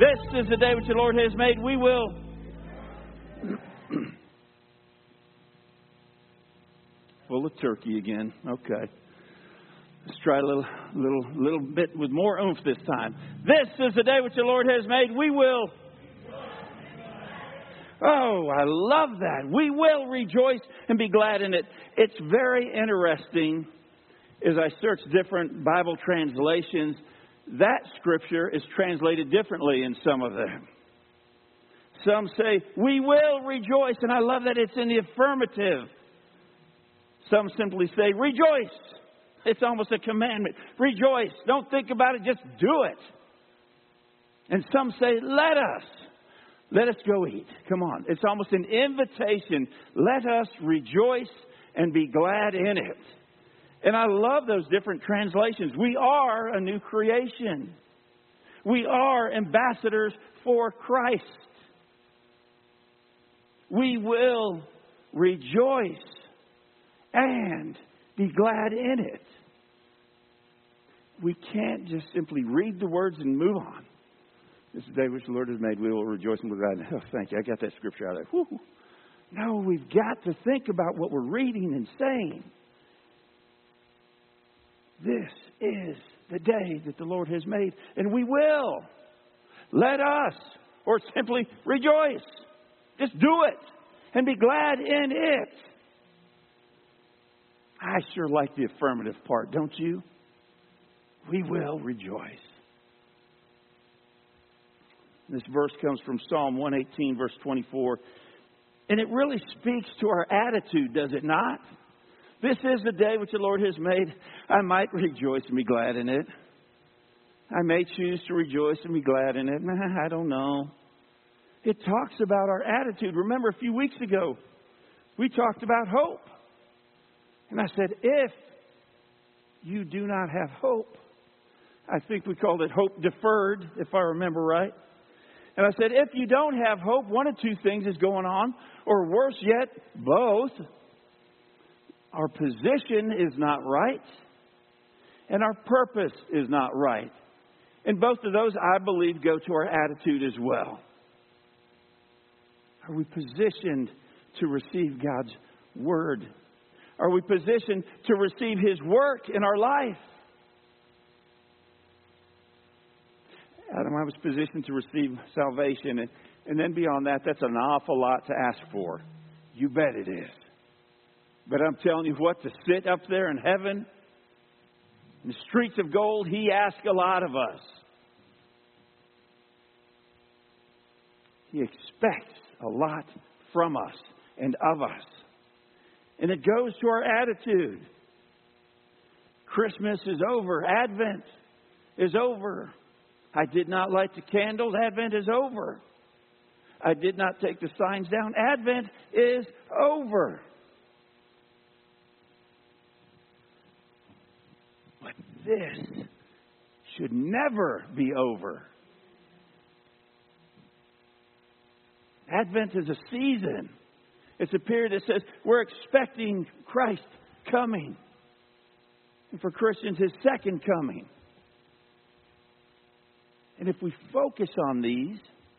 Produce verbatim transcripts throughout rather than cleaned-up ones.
This is the day which the Lord has made. We will. Full of turkey again. Okay. Let's try a little, little, little bit with more oomph this time. This is the day which the Lord has made. We will. Oh, I love that. We will rejoice and be glad in it. It's very interesting as I search different Bible translations. That scripture is translated differently in some of them. Some say, we will rejoice. And I love that it's in the affirmative. Some simply say, rejoice. It's almost a commandment. Rejoice. Don't think about it. Just do it. And some say, let us. Let us go eat. Come on. It's almost an invitation. Let us rejoice and be glad in it. And I love those different translations. We are a new creation. We are ambassadors for Christ. We will rejoice and be glad in it. We can't just simply read the words and move on. This is the day which the Lord has made. We will rejoice and be glad. Oh, thank you. I got that scripture out of there. Whew. No, we've got to think about what we're reading and saying. This is the day that the Lord has made, and we will. Let us, or simply rejoice. Just do it and be glad in it. I sure like the affirmative part, don't you? We will rejoice. This verse comes from Psalm one eighteen, verse twenty-four. And it really speaks to our attitude, does it not? This is the day which the Lord has made. I might rejoice and be glad in it. I may choose to rejoice and be glad in it. I don't know. It talks about our attitude. Remember a few weeks ago, we talked about hope. And I said, if you do not have hope, I think we called it hope deferred, if I remember right. And I said, if you don't have hope, one of two things is going on, or worse yet, both. Our position is not right, and our purpose is not right. And both of those, I believe, go to our attitude as well. Are we positioned to receive God's Word? Are we positioned to receive His work in our life? Adam, I was positioned to receive salvation. And, and then beyond that, that's an awful lot to ask for. You bet it is. But I'm telling you what, to sit up there in heaven, in the streets of gold, He asks a lot of us. He expects a lot from us and of us. And it goes to our attitude. Christmas is over. Advent is over. I did not light the candles. Advent is over. I did not take the signs down. Advent is over. But this should never be over. Advent is a season. It's a period that says we're expecting Christ coming. And for Christians, His second coming. And if we focus on these,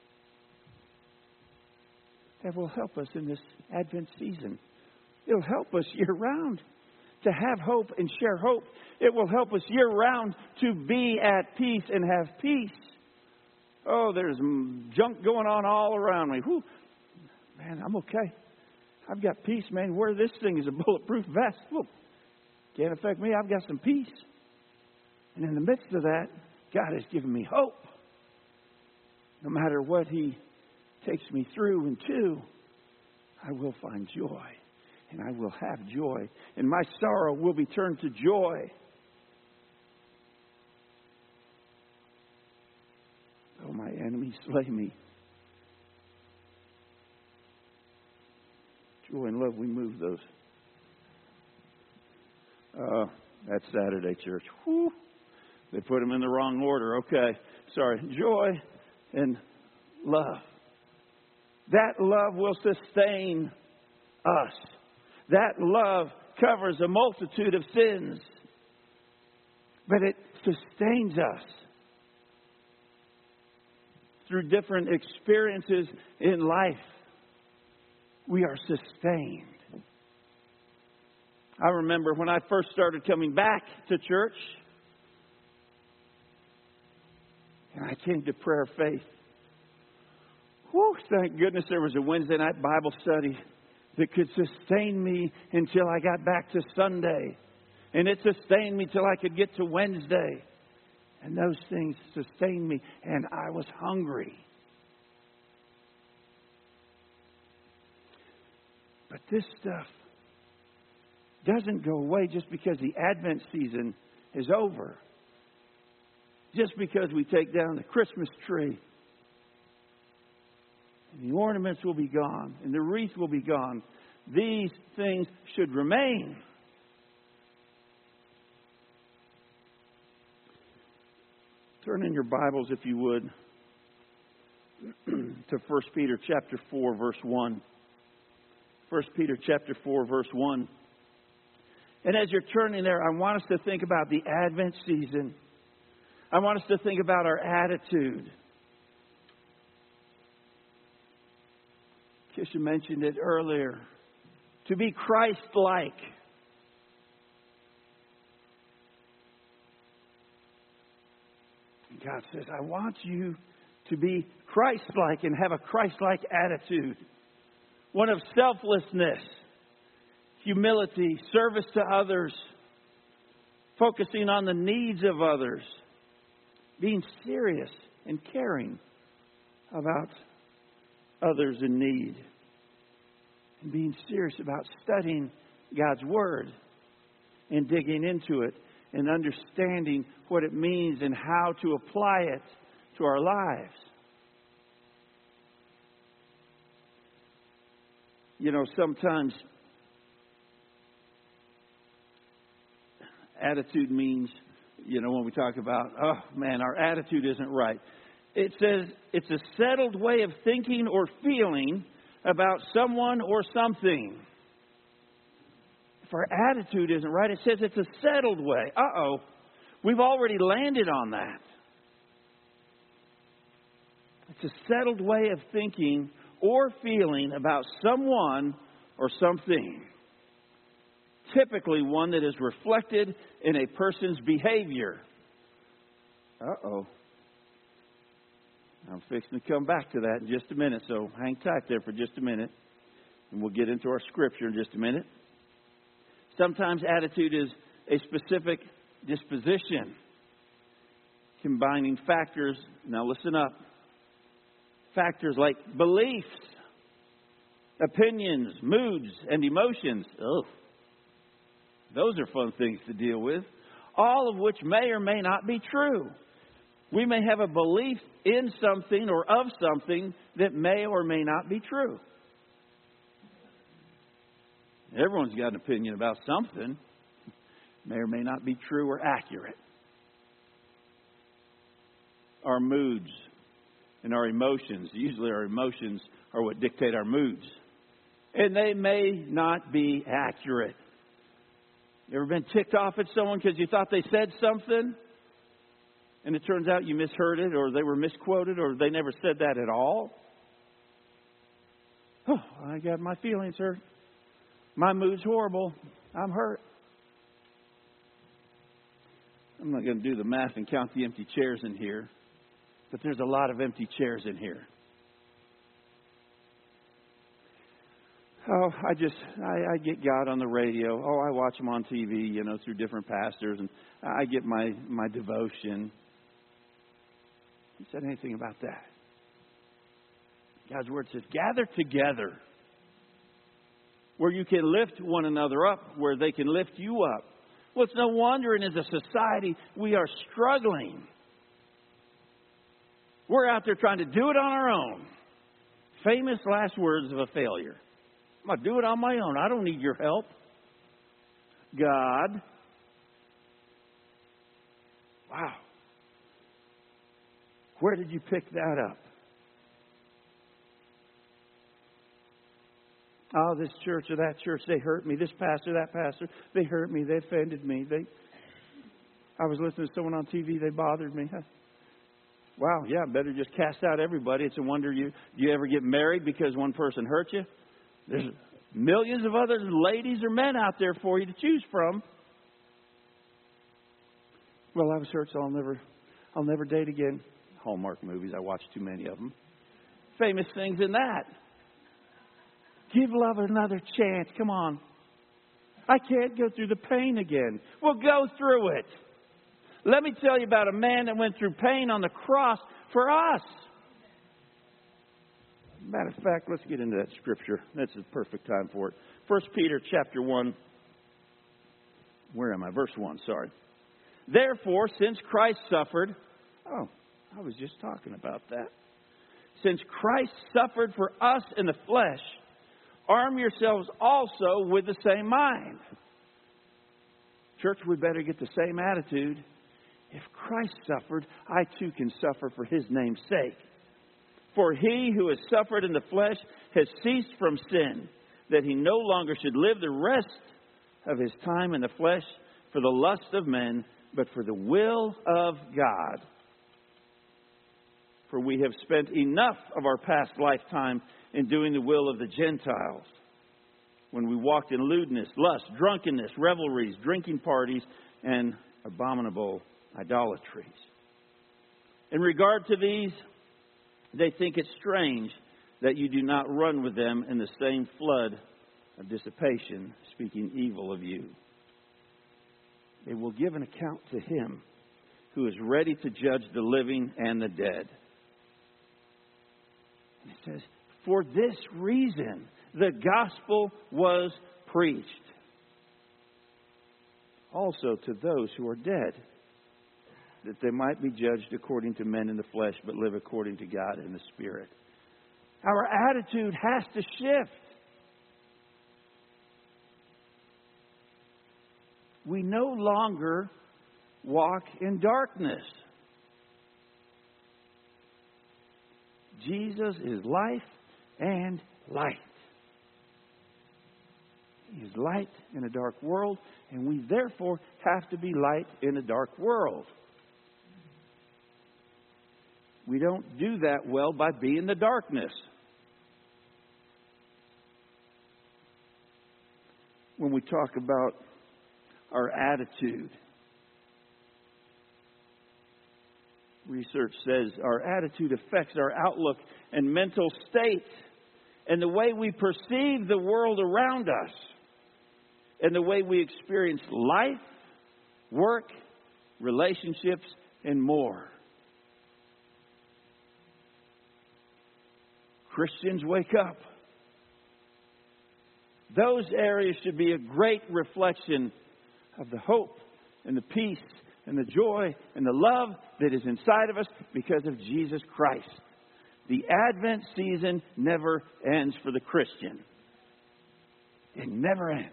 that will help us in this Advent season. It'll help us year-round to have hope and share hope. It will help us year-round to be at peace and have peace. Oh, there's junk going on all around me. Whew. Man, I'm okay. I've got peace, man. Where this thing is a bulletproof vest. Whew. Can't affect me. I've got some peace. And in the midst of that, God has given me hope. No matter what He takes me through and to, I will find joy. And I will have joy. And my sorrow will be turned to joy. Though my enemies slay me, joy and love, we move those. Uh, that's Saturday church. Whew. They put them in the wrong order. Okay. Sorry. Joy and love. That love will sustain us. That love covers a multitude of sins. But it sustains us. through different experiences in life, we are sustained. I remember when I first started coming back to church, and I came to Prayer of Faith. Whew, thank goodness there was a Wednesday night Bible study that could sustain me until I got back to Sunday. And it sustained me till I could get to Wednesday. And those things sustained me, and I was hungry. But this stuff doesn't go away just because the Advent season is over. Just because we take down the Christmas tree. And the ornaments will be gone, and the wreath will be gone. These things should remain. Turn in your Bibles, if you would, to First Peter chapter four, verse one. First Peter chapter four, verse one. And as you're turning there, I want us to think about the Advent season. I want us to think about our attitude. Kisha mentioned it earlier. To be Christ-like. God says, I want you to be Christ-like and have a Christ-like attitude. One of selflessness, humility, service to others, focusing on the needs of others, being serious and caring about others in need, and being serious about studying God's Word and digging into it and understanding what it means and how to apply it to our lives. You know, sometimes attitude means, you know, when we talk about, oh man, our attitude isn't right. It says it's a settled way of thinking or feeling about someone or something. If our attitude isn't right, it says it's a settled way. Uh-oh. We've already landed on that. It's a settled way of thinking or feeling about someone or something. Typically one that is reflected in a person's behavior. Uh-oh. I'm fixing to come back to that in just a minute, so hang tight there for just a minute. And we'll get into our scripture in just a minute. Sometimes attitude is a specific disposition, combining factors. Now listen up. Factors like beliefs, opinions, moods, and emotions. Oh, those are fun things to deal with. All of which may or may not be true. We may have a belief in something or of something that may or may not be true. Everyone's got an opinion about something. May or may not be true or accurate. Our moods and our emotions. Usually our emotions are what dictate our moods. And they may not be accurate. You ever been ticked off at someone because you thought they said something? And it turns out you misheard it, or they were misquoted, or they never said that at all? Oh, I got my feelings hurt. My mood's horrible. I'm hurt. I'm not going to do the math and count the empty chairs in here, but there's a lot of empty chairs in here. Oh, I just, I, I get God on the radio. Oh, I watch him on T V, you know, through different pastors, and I get my, my devotion. He said anything about that. God's Word says, gather together where you can lift one another up, where they can lift you up. Well, it's no wonder, and as a society, we are struggling. We're out there trying to do it on our own. Famous last words of a failure. I'm going to do it on my own. I don't need your help. God. Wow. Where did you pick that up? Oh, this church or that church, they hurt me. This pastor, that pastor, they hurt me. They offended me. They. I was listening to someone on T V. They bothered me. Wow, yeah, better just cast out everybody. It's a wonder you you ever get married because one person hurt you. There's millions of other ladies or men out there for you to choose from. Well, I was hurt, so I'll never, I'll never date again. Hallmark movies, I watch too many of them. Famous things in that. Give love another chance. Come on. I can't go through the pain again. Well, go through it. Let me tell you about a man that went through pain on the cross for us. Matter of fact, let's get into that scripture. That's the perfect time for it. First Peter chapter one. Where am I? Verse one, sorry. Therefore, since Christ suffered... Oh, I was just talking about that. Since Christ suffered for us in the flesh, arm yourselves also with the same mind. Church, we better get the same attitude. If Christ suffered, I too can suffer for His name's sake. For he who has suffered in the flesh has ceased from sin, that he no longer should live the rest of his time in the flesh for the lust of men, but for the will of God. For we have spent enough of our past lifetime in doing the will of the Gentiles, when we walked in lewdness, lust, drunkenness, revelries, drinking parties, and abominable idolatries. In regard to these, they think it strange that you do not run with them in the same flood of dissipation, speaking evil of you. They will give an account to Him who is ready to judge the living and the dead. And it says, for this reason the gospel was preached also to those who are dead, that they might be judged according to men in the flesh, but live according to God in the Spirit. Our attitude has to shift. We no longer walk in darkness. Jesus is life and light. He is light in a dark world, and we therefore have to be light in a dark world. We don't do that well by being the darkness. When we talk about our attitude, research says our attitude affects our outlook and mental state and the way we perceive the world around us and the way we experience life, work, relationships, and more. Christians, wake up. Those areas should be a great reflection of the hope and the peace and the joy and the love that is inside of us because of Jesus Christ. The Advent season never ends for the Christian. It never ends.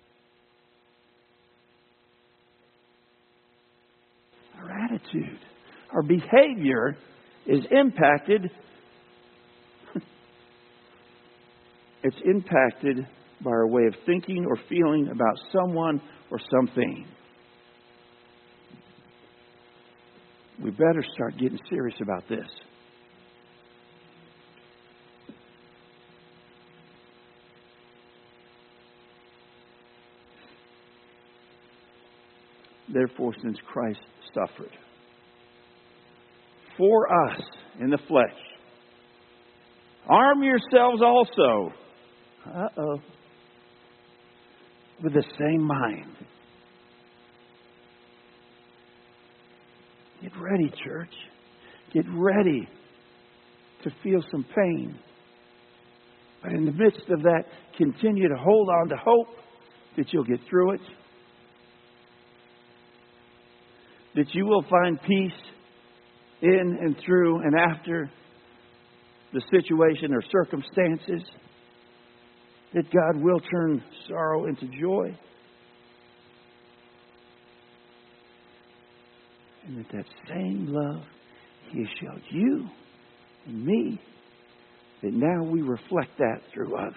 Our attitude, our behavior is impacted. It's impacted by our way of thinking or feeling about someone or something. We better start getting serious about this. Therefore, since Christ suffered for us in the flesh, arm yourselves also. Uh-oh. With the same mind. Get ready, church. Get ready to feel some pain. But in the midst of that, continue to hold on to hope that you'll get through it. That you will find peace in and through and after the situation or circumstances. That God will turn sorrow into joy. And that that same love He has showed you and me, that now we reflect that through others.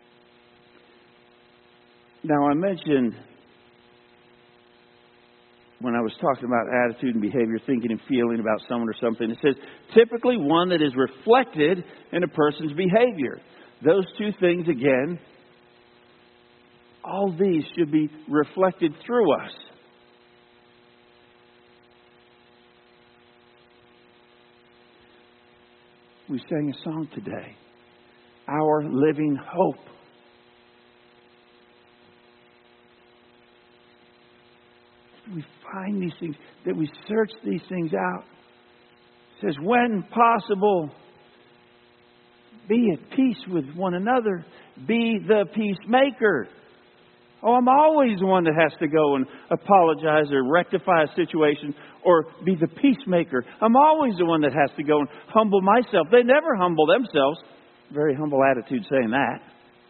Now I mentioned when I was talking about attitude and behavior, thinking and feeling about someone or something, it says typically one that is reflected in a person's behavior. Those two things, again, all these should be reflected through us. We sang a song today, Our Living Hope. We find these things, that we search these things out. It says, when possible, be at peace with one another. Be the peacemaker. Oh, I'm always the one that has to go and apologize or rectify a situation or be the peacemaker. I'm always the one that has to go and humble myself. They never humble themselves. Very humble attitude saying that.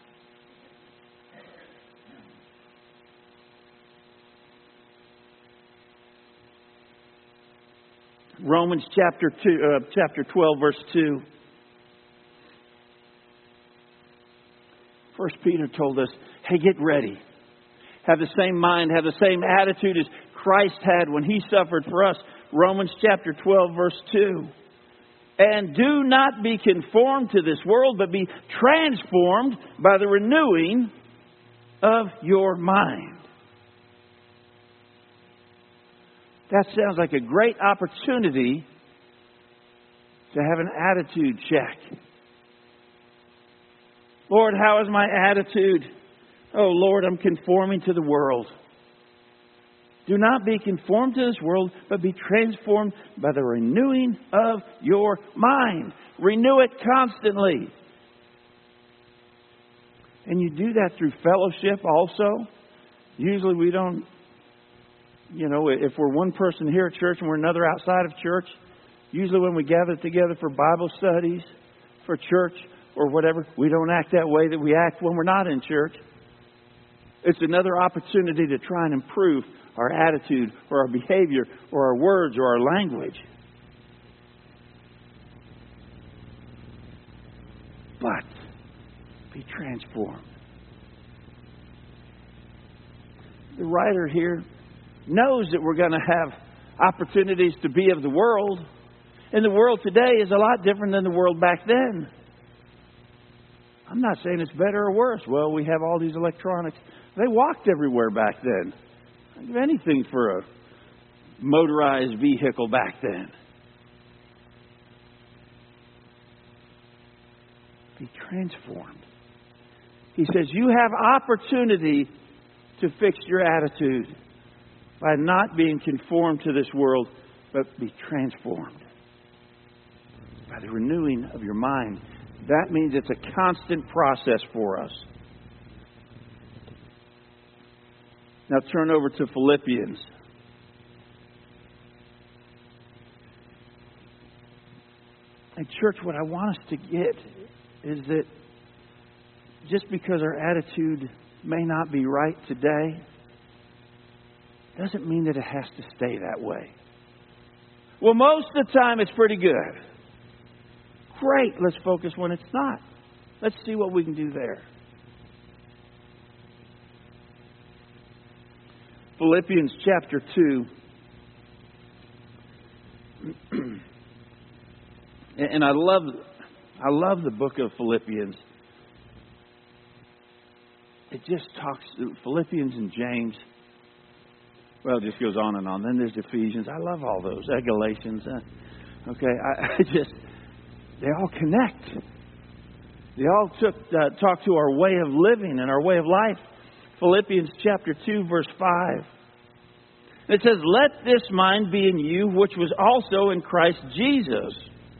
Romans chapter two, uh, chapter twelve, verse two. First Peter told us, hey, get ready. Have the same mind, have the same attitude as Christ had when He suffered for us. Romans chapter twelve, verse two. And do not be conformed to this world, but be transformed by the renewing of your mind. That sounds like a great opportunity to have an attitude check. Lord, how is my attitude? Oh, Lord, I'm conforming to the world. Do not be conformed to this world, but be transformed by the renewing of your mind. Renew it constantly. And you do that through fellowship also. Usually we don't, you know, if we're one person here at church and we're another outside of church, usually when we gather together for Bible studies, for church or whatever, we don't act that way that we act when we're not in church. It's another opportunity to try and improve our attitude or our behavior or our words or our language. But be transformed. The writer here knows that we're going to have opportunities to be of the world. And the world today is a lot different than the world back then. I'm not saying it's better or worse. Well, we have all these electronics. They walked everywhere back then. I'd give anything for a motorized vehicle back then. Be transformed. He says you have opportunity to fix your attitude by not being conformed to this world, but be transformed by the renewing of your mind. That means it's a constant process for us. Now turn over to Philippians. And church, what I want us to get is that just because our attitude may not be right today, doesn't mean that it has to stay that way. Well, most of the time it's pretty good. Great, let's focus when it's not. Let's see what we can do there. Philippians chapter two. And I love I love the book of Philippians. It just talks, Philippians and James. Well, it just goes on and on. Then there's Ephesians. I love all those. Uh, Galatians. Uh, okay, I, I just, they all connect. They all took uh, talk to our way of living and our way of life. Philippians chapter two, verse five. It says, let this mind be in you, which was also in Christ Jesus.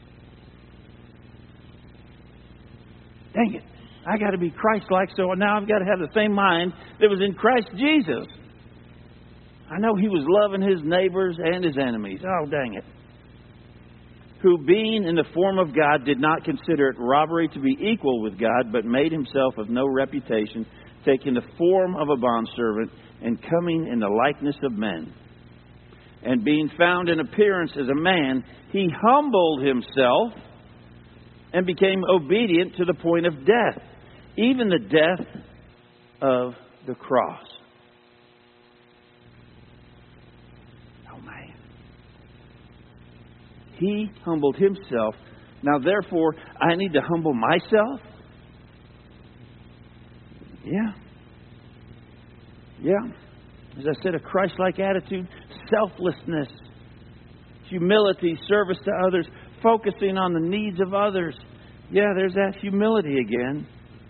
Dang it. I got to be Christ-like, so now I've got to have the same mind that was in Christ Jesus. I know He was loving His neighbors and His enemies. Oh, dang it. Who, being in the form of God, did not consider it robbery to be equal with God, but made Himself of no reputation, taking the form of a bondservant and coming in the likeness of men. And being found in appearance as a man, He humbled Himself and became obedient to the point of death, even the death of the cross. He humbled Himself. Now, therefore, I need to humble myself? Yeah. Yeah. As I said, a Christ-like attitude, selflessness, humility, service to others, focusing on the needs of others. Yeah, there's that humility again.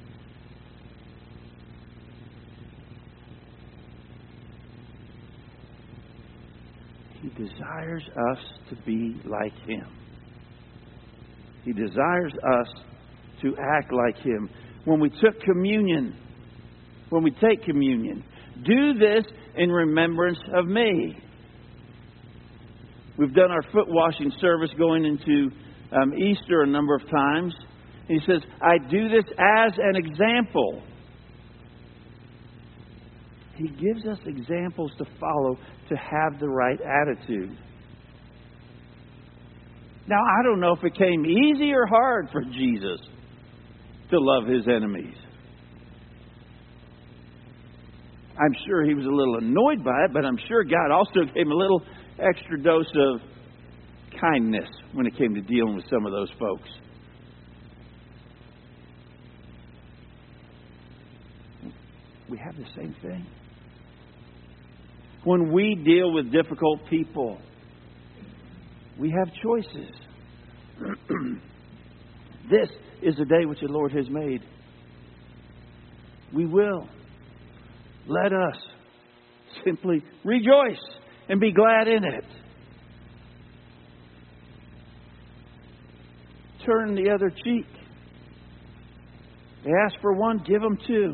He desires us to be like Him. He desires us to act like Him. When we took communion, when we take communion, do this in remembrance of me. We've done our foot washing service going into um, Easter a number of times. He says, I do this as an example. He gives us examples to follow to have the right attitude. Now, I don't know if it came easy or hard for Jesus to love His enemies. I'm sure He was a little annoyed by it, but I'm sure God also gave Him a little extra dose of kindness when it came to dealing with some of those folks. We have the same thing. When we deal with difficult people, we have choices. This is the day which the Lord has made. We will. Let us simply rejoice and be glad in it. Turn the other cheek. They ask for one, give them two.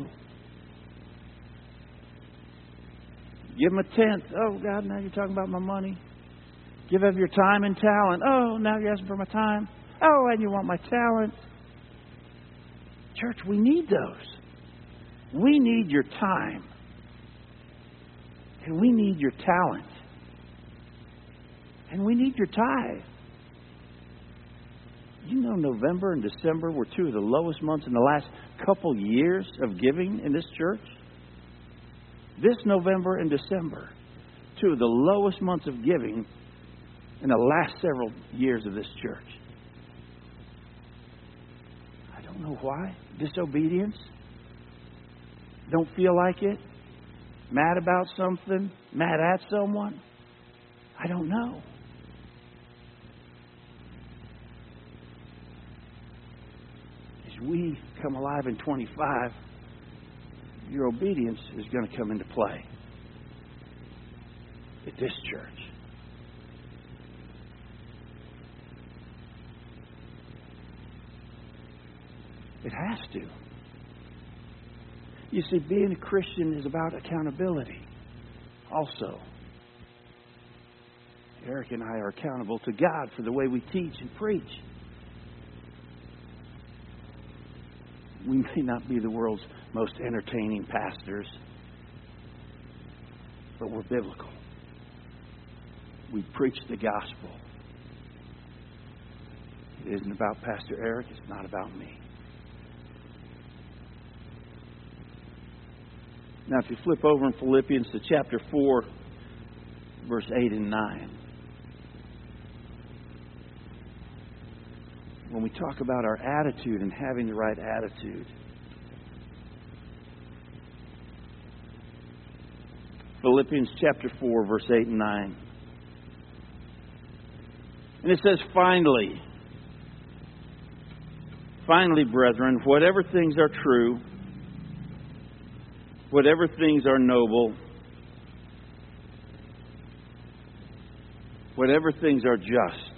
Give them a tenth. Oh, God, now you're talking about my money. Give of your time and talent. Oh, now you're asking for my time. Oh, and you want my talent. Church, we need those. We need your time. And we need your talent. And we need your tithe. You know, November and December were two of the lowest months in the last couple years of giving in this church. This November and December, two of the lowest months of giving in the last several years of this church. I don't know why. Disobedience? Don't feel like it? Mad about something? Mad at someone? I don't know. As we come alive in twenty-five, your obedience is going to come into play at this church. It has to. You see, being a Christian is about accountability also. Eric and I are accountable to God for the way we teach and preach. We may not be the world's most entertaining pastors, but we're biblical. We preach the gospel. It isn't about Pastor Eric. It's not about me. Now, if you flip over in Philippians to chapter four, verse eight and nine. When we talk about our attitude and having the right attitude, Philippians chapter four, verse eight and nine. And it says, finally, finally, brethren, whatever things are true, whatever things are noble, whatever things are just,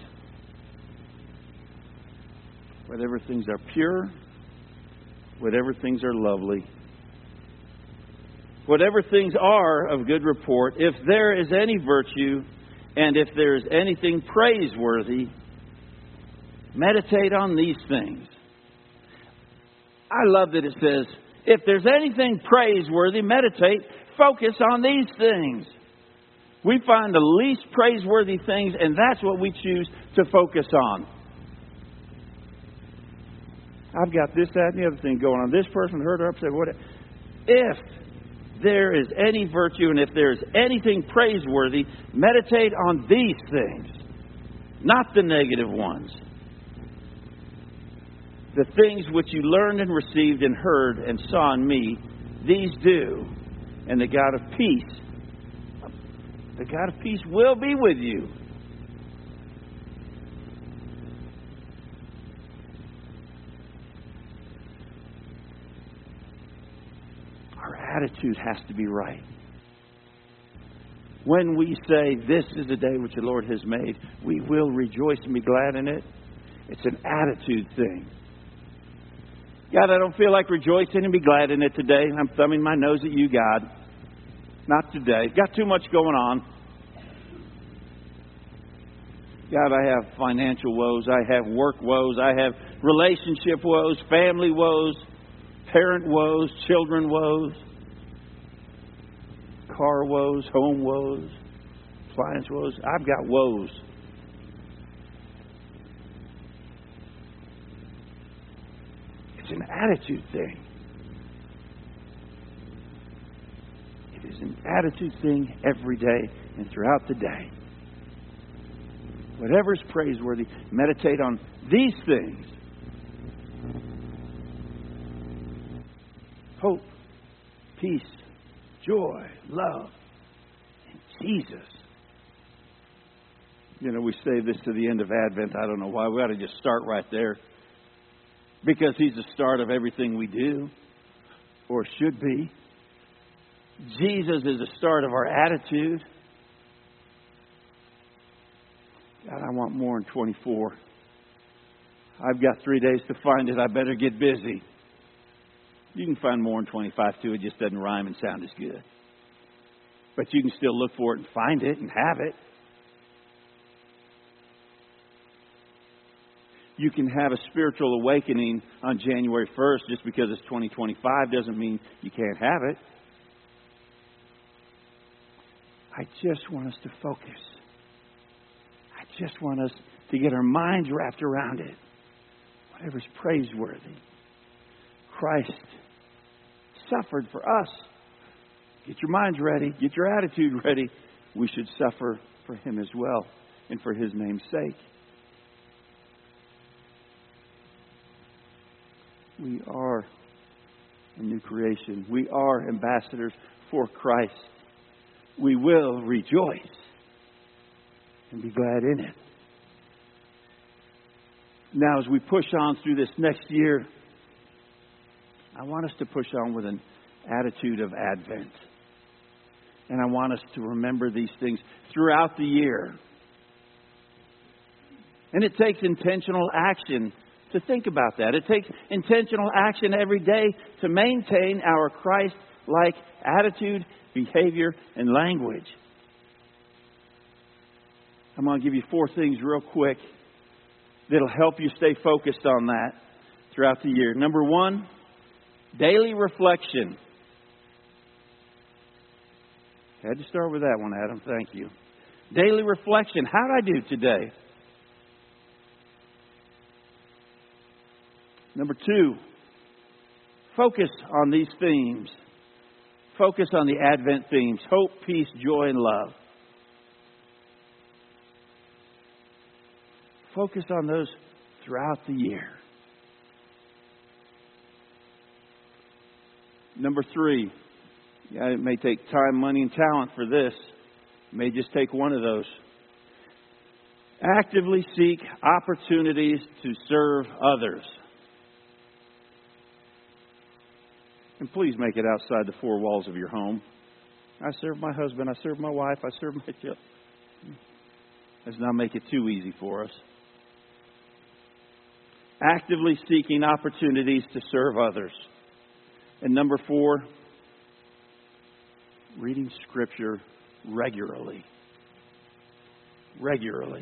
whatever things are pure, whatever things are lovely, whatever things are of good report, if there is any virtue and if there is anything praiseworthy, meditate on these things. I love that it says, if there's anything praiseworthy, meditate, focus on these things. We find the least praiseworthy things, and that's what we choose to focus on. I've got this, that, and the other thing going on. This person hurt or upset. Whatever. If there is any virtue and if there is anything praiseworthy, meditate on these things. not the negative ones. The things which you learned and received and heard and saw in me, these do. And the God of peace, the God of peace will be with you. Our attitude has to be right. When we say, this is the day which the Lord has made, we will rejoice and be glad in it. It's an attitude thing. God, I don't feel like rejoicing and be glad in it today. I'm thumbing my nose at you, God. Not today. Got too much going on. God, I have financial woes. I have work woes. I have relationship woes, family woes, parent woes, children woes, car woes, home woes, appliance woes. I've got woes. It's an attitude thing. It is an attitude thing every day and throughout the day. Whatever is praiseworthy, meditate on these things. Hope, peace, joy, love, and Jesus. You know, we say this to the end of Advent. I don't know why. We ought to just start right there. Because He's the start of everything we do, or should be. Jesus is the start of our attitude. God, I want more in twenty-four. I've got three days to find it. I better get busy. You can find more in twenty-five too. It just doesn't rhyme and sound as good. But you can still look for it and find it and have it. You can have a spiritual awakening on January first. Just because it's twenty twenty-five doesn't mean you can't have it. I just want us to focus. I just want us to get our minds wrapped around it. Whatever's praiseworthy. Christ suffered for us. Get your minds ready. Get your attitude ready. We should suffer for Him as well and for His name's sake. We are a new creation. We are ambassadors for Christ. We will rejoice and be glad in it. Now, as we push on through this next year, I want us to push on with an attitude of Advent. And I want us to remember these things throughout the year. And it takes intentional action to think about that. It takes intentional action every day to maintain our Christ-like attitude, behavior, and language. I'm going to give you four things real quick that'll help you stay focused on that throughout the year. Number one, daily reflection. Had to start with that one, Adam. Thank you. Daily reflection. How did I do today? Number two, focus on these themes. Focus on the Advent themes. Hope, peace, joy, and love. Focus on those throughout the year. Number three, yeah, it may take time, money, and talent for this. It may just take one of those. Actively seek opportunities to serve others. And please make it outside the four walls of your home. I serve my husband. I serve my wife. I serve my children. Let's not make it too easy for us. Actively seeking opportunities to serve others. And number four, reading Scripture regularly. Regularly.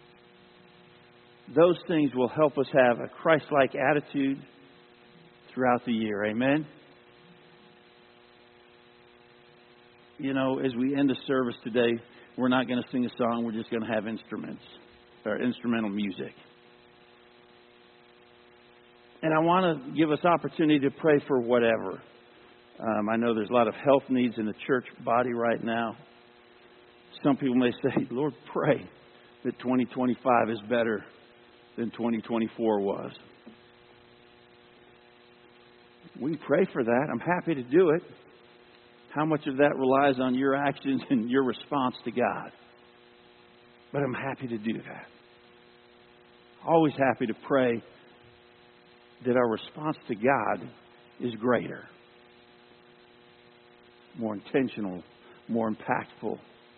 Those things will help us have a Christ-like attitude throughout the year. Amen? You know, as we end the service today, we're not going to sing a song. We're just going to have instruments, or instrumental music. And I want to give us opportunity to pray for whatever. Um, I know there's a lot of health needs in the church body right now. Some people may say, Lord, pray. that twenty twenty-five is better than twenty twenty-four was. We pray for that. I'm happy to do it. How much of that relies on your actions and your response to God? But I'm happy to do that. Always happy to pray that our response to God is greater, more intentional, more impactful.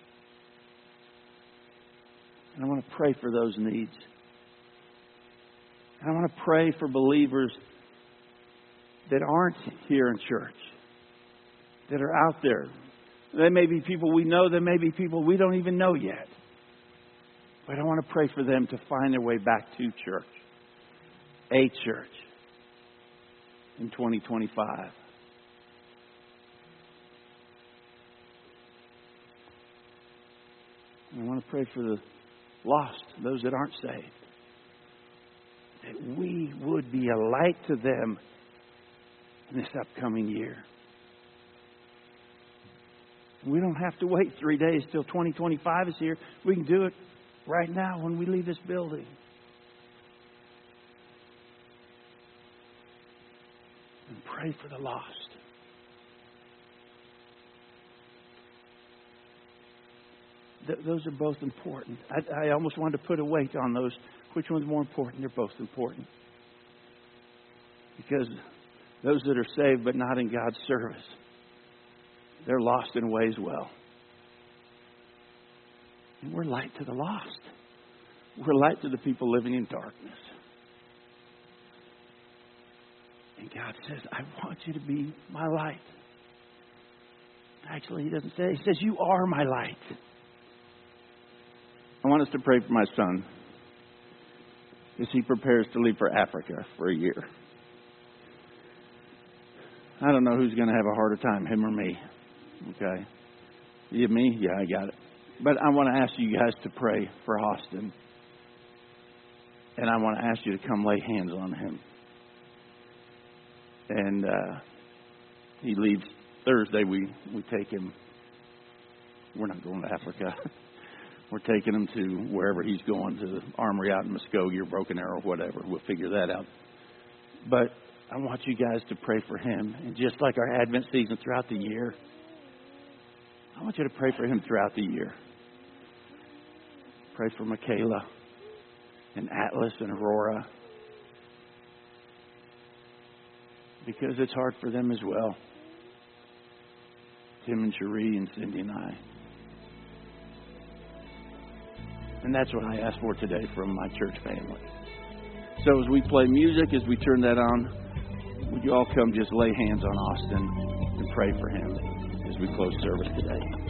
And I want to pray for those needs. And I want to pray for believers that aren't here in church, that are out there. They may be people we know, there may be people we don't even know yet. But I want to pray for them to find their way back to church, a church, in twenty twenty-five. And I want to pray for the lost, those that aren't saved, that we would be a light to them in this upcoming year. We don't have to wait three days till twenty twenty-five is here. We can do it right now when we leave this building. And pray for the lost. Th- those are both important. I, I almost wanted to put a weight on those. Which one's more important? They're both important. Because those that are saved but not in God's service, they're lost in ways well. And we're light to the lost. We're light to the people living in darkness. And God says, I want you to be my light. Actually, He doesn't say, He says, you are my light. I want us to pray for my son as he prepares to leave for Africa for a year. I don't know who's going to have a harder time, him or me. Okay? You, me? Yeah, I got it. But I want to ask you guys to pray for Austin. And I want to ask you to come lay hands on him. And uh, he leaves Thursday. We, we take him. We're not going to Africa. We're taking him to wherever he's going, to the armory out in Muskogee or Broken Arrow, whatever. We'll figure that out. But I want you guys to pray for him. And just like our Advent season throughout the year, I want you to pray for him throughout the year. Pray for Michaela and Atlas and Aurora. Because it's hard for them as well. Tim and Cherie and Cindy and I. And that's what I asked for today from my church family. So as we play music, as we turn that on, would you all come just lay hands on Austin and pray for him as we close service today?